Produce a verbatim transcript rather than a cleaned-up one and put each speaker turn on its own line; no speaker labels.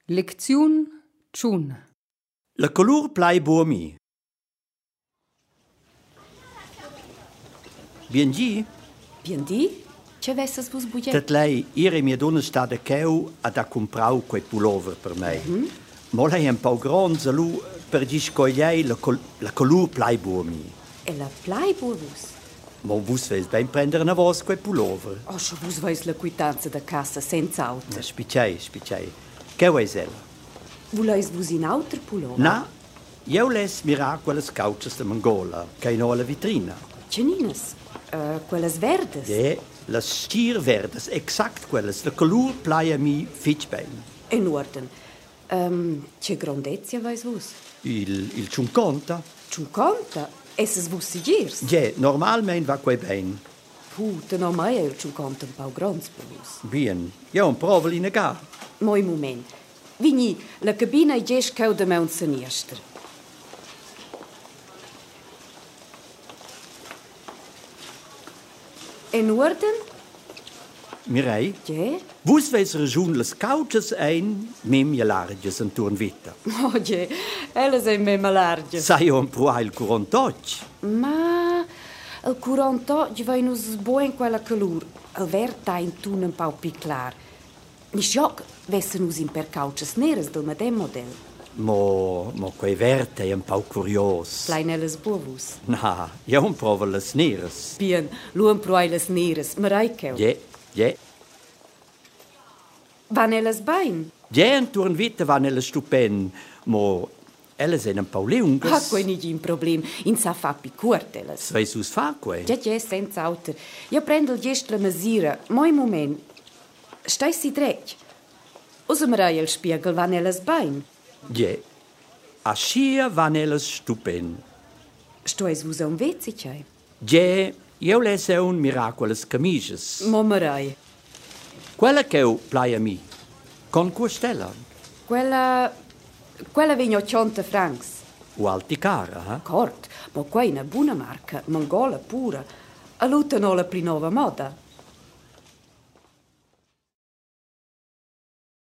Lektion Tschun.
La colur plai buo mi. Bien gi,
Bien di? Ce vessas vus buget?
dat lei ire mia donna sta da cheu ad a comprau quei pullover per me. Mm-hmm. Ma lei è un po' grande, lu per gi scogliei la, col la colur plai buo mi.
E la plai vus?
Ma vus veis ben prendere una vos quei pullover.
Oh, scho vus veis la quitanza da cassa senza auto.
Spicei, spicei. Che veis ella?
Vuleis vus in auto pullover?
Na, io les mirar quelles couches de Mongola, che no alla vitrina.
Ceninas? Uh, quelles verdes?
Ja, las stier verdes, exact quelles. La colur plai a mi fitch ben.
In orden. Um, ce grandezia veis vus?
Il, il cinquanta?
cinquanta? Esses vus sigirs?
Ja, normalmente va quei ben.
Puta, no mai è il cinquanta un po' grands per vus.
Bien, io un provo li negar.
Moi moment. Vigni, la cabina è già cauda me un sinister. In orden?
Mirei,
Ja?
vus veis ragiun las couches ein, mem je larges en turn vita.
Oh, ja. Elles è me malarge.
Sai un pro il curantocci.
Ma il quaranta vai nus boen quella calur. Il verta in tun un po' più clar. Ni schoc vessen nus in per couches neres del medem model.
Mo, mo quei verte è un po' curios.
Plein elles bovus.
Na, io un provo las neres.
Bien, luan proiles neres, mareikeu.
Ja, ja.
Van elles bain?
Ja, en turn vita van elles stupen, mo elles sind un po' lungas.
Ah, quei nigi un problem. In sa fa pi curt elles.
Sveis us fa quei?
Ja, ja, senza auter. Io prendo il gest la misura. Moi moment. Stai si dretg? Usa marei il spiegel van elles bain?
Ja, a scia van elles stupen.
Stois vus un vezicei?
Ja, io lese un miracoles camises.
Mo marei.
Quella che eu plai a mi, con questella,
Quella... Quella vegno cento francs.
o alti cara, eh?
Cort, ma qua è una buona marca, Mongola pura. A luta no la pli nova moda.